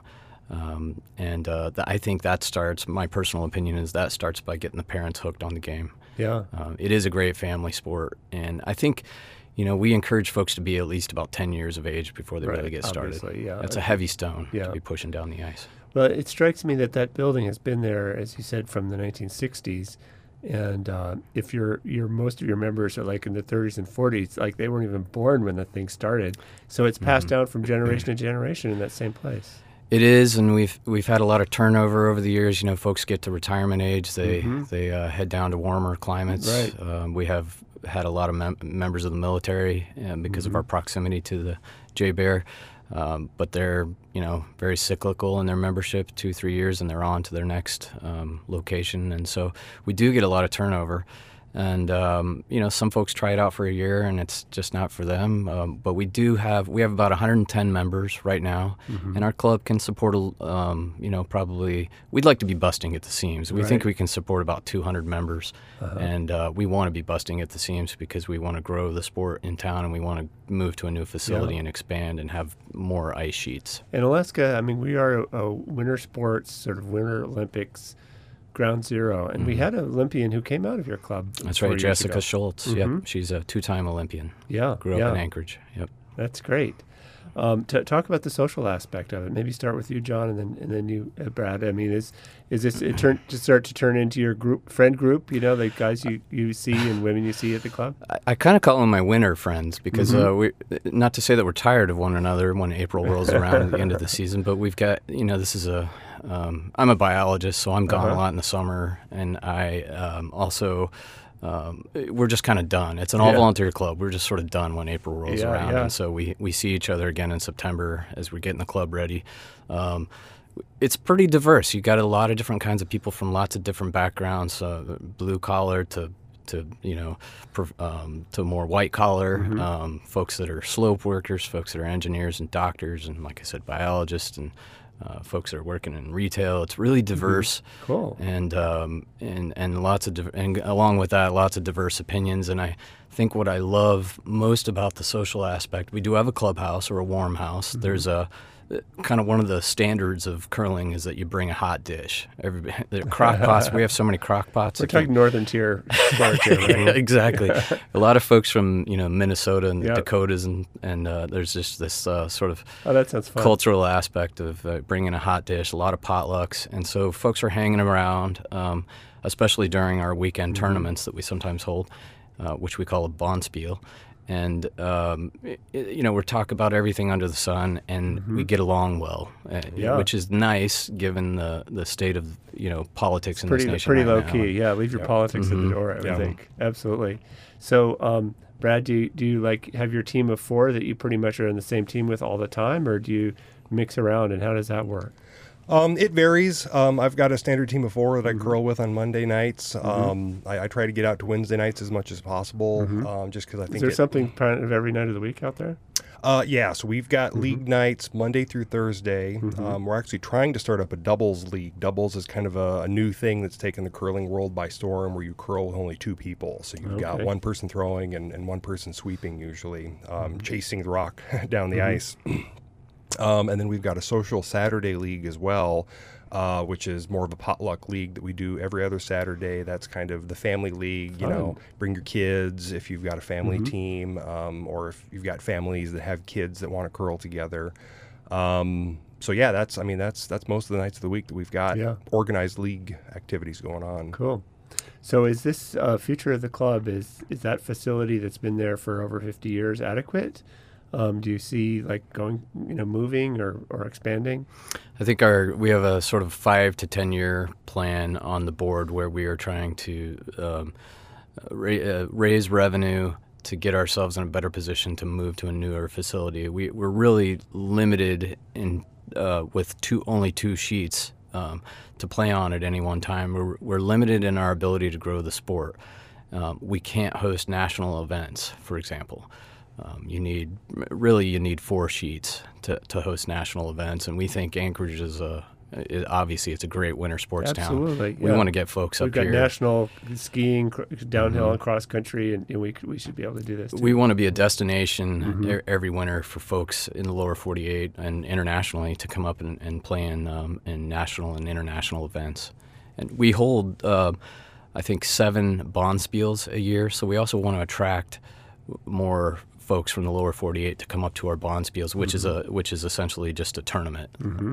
E: I think that starts, my personal opinion is that starts by getting the parents hooked on the game.
A: Yeah.
E: It is a great family sport, and I think, we encourage folks to be at least about 10 years of age before they
A: Right,
E: really get started.
A: obviously, yeah.
E: That's a heavy stone
A: Yeah.
E: to be pushing down the ice.
A: Well, it strikes me that building has been there, as you said, from the 1960s. And if most of your members are like in the 30s and 40s, like they weren't even born when the thing started. So it's passed down from generation to generation in that same place.
E: It is, and we've had a lot of turnover over the years. Folks get to retirement age, they head down to warmer climates.
A: Right.
E: We have had a lot of members of the military because of our proximity to the J-Bear, but they're very cyclical in their membership, 2-3 years, and they're on to their next location. And so we do get a lot of turnover. And some folks try it out for a year and it's just not for them. But we have about 110 members right now, and our club can support probably, we'd like to be busting at the seams. We think we can support about 200 members, and we want to be busting at the seams because we want to grow the sport in town and we want to move to a new facility and expand and have more ice sheets.
A: In Alaska, we are a winter sports, sort of Winter Olympics ground zero, and we had an Olympian who came out of your club.
E: That's
A: 4
E: right,
A: years
E: Jessica
A: ago.
E: Schultz. Yep, she's a 2-time Olympian.
A: Yeah,
E: Grew up in Anchorage. Yep.
A: That's great. Talk about the social aspect of it. Maybe start with you, John, and then you, Brad. Is this start to turn into your friend group? The guys you see and women you see at the club.
E: I kind of call them my winter friends because we, not to say that we're tired of one another when April rolls around at the end of the season, but we've got this is I'm a biologist, so I'm gone a lot in the summer, and I also. We're just kind of done. It's an all-volunteer club. We're just sort of done when April rolls around, and so we see each other again in September as we're getting the club ready. It's pretty diverse. You got a lot of different kinds of people from lots of different backgrounds, blue collar to more white collar, folks that are slope workers, folks that are engineers and doctors, and like I said, biologists and. Folks that are working in retail. It's really diverse.
A: Cool.
E: And lots of and along with that, lots of diverse opinions. And I think what I love most about the social aspect, we do have a clubhouse or a warm house. There's kind of one of the standards of curling is that you bring a hot dish. The crock pots, we have so many crock pots.
A: We're talking northern tier sport here, right?
E: Yeah, exactly. A lot of folks from Minnesota and the Dakotas, and there's just this sort of
A: that sounds fun.
E: Cultural aspect of bringing a hot dish, a lot of potlucks. And so folks are hanging around, especially during our weekend tournaments that we sometimes hold, which we call a Bonspiel. And, we're talking about everything under the sun, and we get along well, which is nice given the state of, politics in this nation.
A: Pretty
E: right
A: low
E: now.
A: key. Yeah, leave your politics at the door, I would think. Absolutely. So, Brad, do you have your team of 4 that you pretty much are in the same team with all the time, or do you mix around, and how does that work?
F: It varies. I've got a standard team of 4 that I curl with on Monday nights. I try to get out to Wednesday nights as much as possible, just because I think.
A: Is there something kind of every night of the week out there?
F: So we've got league nights Monday through Thursday. We're actually trying to start up a doubles league. Doubles is kind of a new thing that's taken the curling world by storm, where you curl with only 2 people. So you've got one person throwing and one person sweeping, usually, chasing the rock down the ice. And then we've got a social Saturday league as well, which is more of a potluck league that we do every other Saturday. That's kind of the family league, bring your kids if you've got a family team, or if you've got families that have kids that want to curl together. That's most of the nights of the week that we've got organized league activities going on.
A: Cool. So is this future of the club, is that facility that's been there for over 50 years adequate? Do you see going, moving or expanding?
E: I think we have a sort of 5 to 10 year plan on the board where we are trying to raise revenue to get ourselves in a better position to move to a newer facility. We're really limited with only 2 sheets to play on at any one time. We're limited in our ability to grow the sport. We can't host national events, for example. You need 4 sheets to host national events, and we think Anchorage is obviously it's a great winter sports town.
A: Absolutely,
E: we want to get folks up here.
A: We've got national skiing, downhill and cross country, and we should be able to do this too.
E: We want to be a destination every winter for folks in the lower 48 and internationally to come up and play in national and international events. And we hold, I think, 7 Bonspiels a year, so we also want to attract more folks from the lower 48 to come up to our Bonspiels, which is essentially just a tournament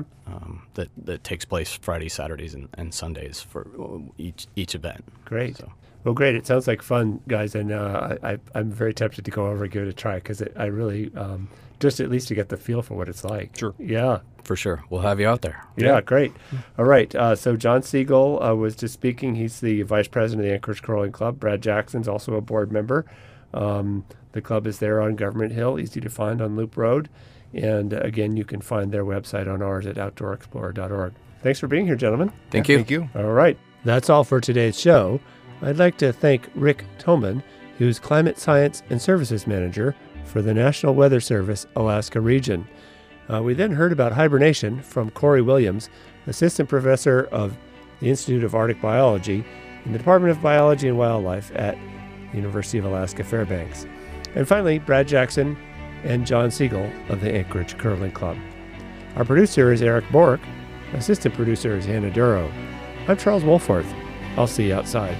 E: that takes place Fridays, Saturdays, and Sundays for each event.
A: Great.
E: So.
A: Well, great. It sounds like fun, guys, and I'm very tempted to go over and give it a try because I really just at least to get the feel for what it's like.
F: Sure.
A: Yeah.
E: For sure. We'll have you out there.
A: Yeah, great. All right. So John Siegel was just speaking. He's the vice president of the Anchorage Curling Club. Brad Jackson's also a board member. The club is there on Government Hill, easy to find on Loop Road. And again, you can find their website on ours at outdoorexplorer.org. Thanks for being here, gentlemen.
E: Thank you.
F: Thank you.
A: All right. That's all for today's show. I'd like to thank Rick Toman, who's Climate Science and Services Manager for the National Weather Service Alaska region. We then heard about hibernation from Corey Williams, Assistant Professor of the Institute of Arctic Biology in the Department of Biology and Wildlife at the University of Alaska Fairbanks. And finally, Brad Jackson and John Siegel of the Anchorage Curling Club. Our producer is Eric Bork. Assistant producer is Hannah Duro. I'm Charles Wolforth. I'll see you outside.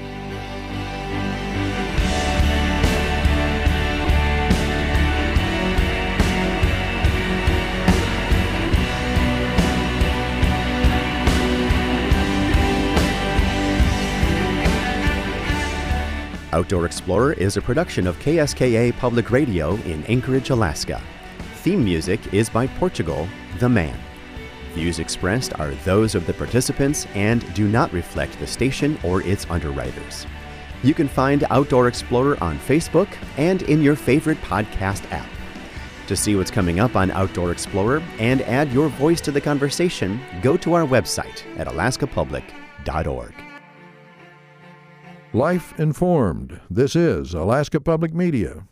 D: Outdoor Explorer is a production of KSKA Public Radio in Anchorage, Alaska. Theme music is by Portugal, The Man. Views expressed are those of the participants and do not reflect the station or its underwriters. You can find Outdoor Explorer on Facebook and in your favorite podcast app. To see what's coming up on Outdoor Explorer and add your voice to the conversation, go to our website at alaskapublic.org.
G: Life informed. This is Alaska Public Media.